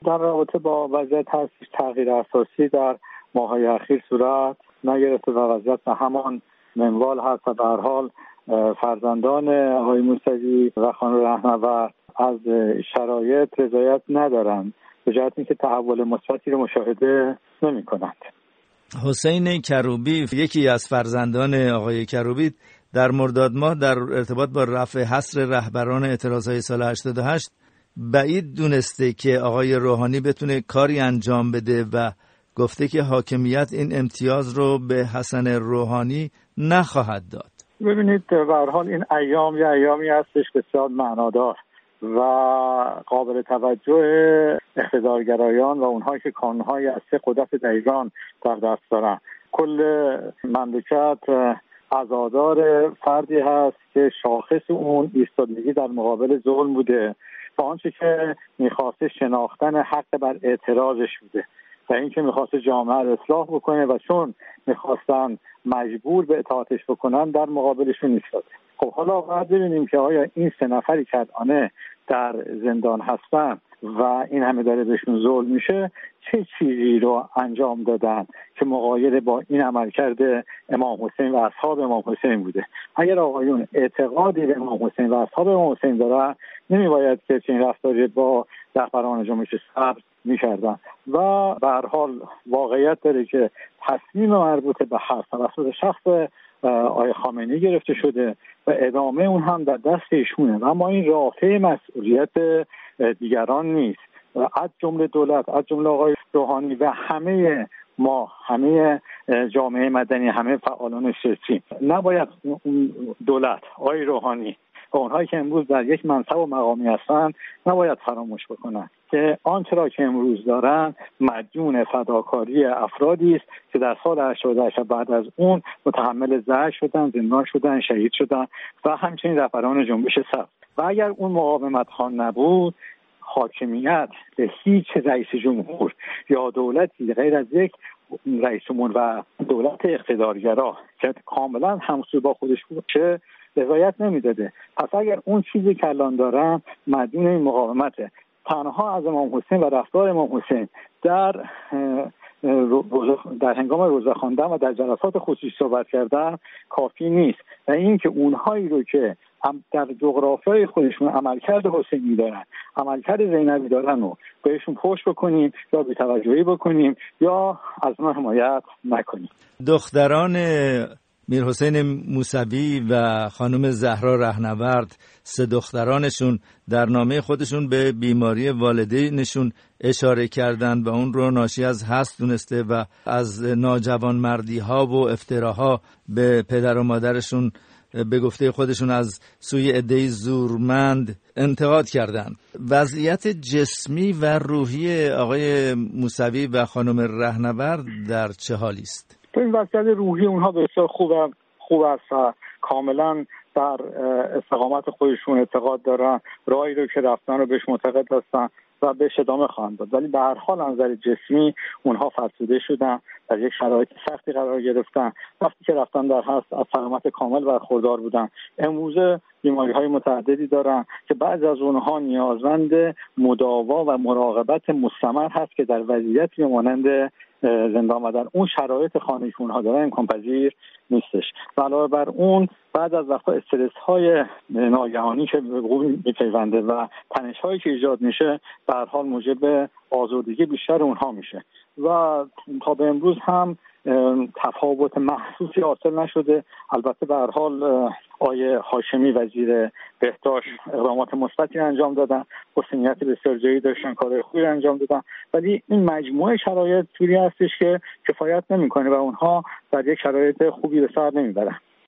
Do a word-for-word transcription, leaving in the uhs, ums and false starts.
در رابطه با وضعیت هستش تغییر اساسی در ماه‌های اخیر صورت نگرفته و وضعیت به همان منوال هست و به هر حال فرزندان آقای موسوی و خانم رهنورد از شرایط رضایت ندارند به جهت اینکه تحول مثبتی رو مشاهده نمی‌کنند. حسین کروبی یکی از فرزندان آقای کروبی در مرداد ماه در ارتباط با رفع حصر رهبران اعتراضهای سال هشتاد و هشت بعید دونسته که آقای روحانی بتونه کاری انجام بده و گفته که حاکمیت این امتیاز رو به حسن روحانی نخواهد داد. ببینید به هر حال این ایام یا ایامی هستش بسیار معنادار و قابل توجه اقتدارگرایان و اونهایی که کانون‌های اصلی قدرت در ایران در دست دارن. کل مملکت عزادار فردی هست که شاخص اون ایستادگی در مقابل ظلم بوده و آنچه که میخواسته شناختن حق بر اعتراضش بوده و اینکه میخواسته جامعه رو اصلاح بکنه و چون میخواستن مجبور به اطاعتش بکنن در مقابلشون ایستاده. خب حالا باید ببینیم که آیا این سه نفری که الان در زندان هستن و این همه داره بهشون ظلم میشه چه چیزی رو انجام دادن که مغایر با این عملکرد امام حسین و اصحاب امام حسین بوده. اگر آقایون اعتقادی به امام حسین و اصحاب امام حسین دارن نمیباید که چنین رفتاری با رهبران جنبش سبز میکردن و به هر حال واقعیت داره که تصمیم مربوط به حبس توسط شخص آقای خامنه‌ای گرفته شده و ادامه اون هم در دست ایشونه و اما این رافع مسئولیت دیگران نیست و از جمله دولت از جمله آقای روحانی و همه ما همه جامعه مدنی همه فعالان سیاسی نباید اون دولت آقای روحانی و اونهایی که امروز در یک منصب و مقامی هستن نباید فراموش بکنن که آنچه را که امروز دارن مدیون فداکاری افرادی است که در سال هشتاد و هشت بعد از اون متحمل ضرر شدن، زندان شدن، شهید شدن و همچنین رهبران جنبش سبز. و اگر اون مقاومت ها نبود حاکمیت به هیچ رئیس جمهور یا دولتی غیر از یک رئیس جمهور و دولت اقتدارگرا که کاملا همسو با خودش باشه رضایت نمیداده. پس اگر اون چیزی که الان دارن مدیون این مقاومته، تنها از امام حسین و رفتار امام حسین در در هنگام روزه خواندن و در جلسات خصوصی صحبت کردن کافی نیست و این که اونهایی رو که در جغرافیای خودشون عملکرد حسینی دارن عملکرد زینبی دارن رو بهشون پشت بکنیم یا بی‌توجهی بکنیم یا از اونها حمایت نکنیم. دختران میر حسین موسوی و خانم زهرا رهنورد سه دخترانشون در نامه خودشون به بیماری والدینشون اشاره کردند و اون رو ناشی از حسد دونسته و از ناجوانمردی ها و افتراها به پدر و مادرشون به گفته خودشون از سوی عده‌ای زورمند انتقاد کردند. وضعیت جسمی و روحی آقای موسوی و خانم رهنورد در چه حالی است؟ این وضعیت روحی اونها بسیار خوب خوب است، کاملا در استقامت خودشون اعتقاد دارن، راهی رو که رفتن رو بهش معتقد هستن و بهش ادامه خواهند داد. ولی به هر حال از نظر جسمی اونها فرسوده شدن، در یک شرایط سختی قرار گرفتن. وقتی که رفتن در هست از سلامت کامل برخوردار بودن. امروزه بیماری‌های متعددی دارن که بعضی از اونها نیازمند مداوا و مراقبت مستمر هست که در وضعیتی مانند زندان و در اون شرایط خانگی که اونها دارن امکان پذیر نیستش. علاوه بر اون بعد از وقتا استرس های ناگهانی که به وقوع میپیونده و تنش هایی که ایجاد میشه به هر حال موجب آزردگی بیشتر اونها میشه و تا به امروز هم تفاوت محسوسی حاصل نشده. البته به هر حال آیه هاشمی وزیر بهداشت اقدامات مثبتی انجام دادن، حسینیت بسیار جدی داشتن، کارهای خوبی انجام دادن، ولی این مجموعه شرایط طوری هستش که کفایت نمیکنه و اونها در یک شرایط خوبی به سر نمیبرن.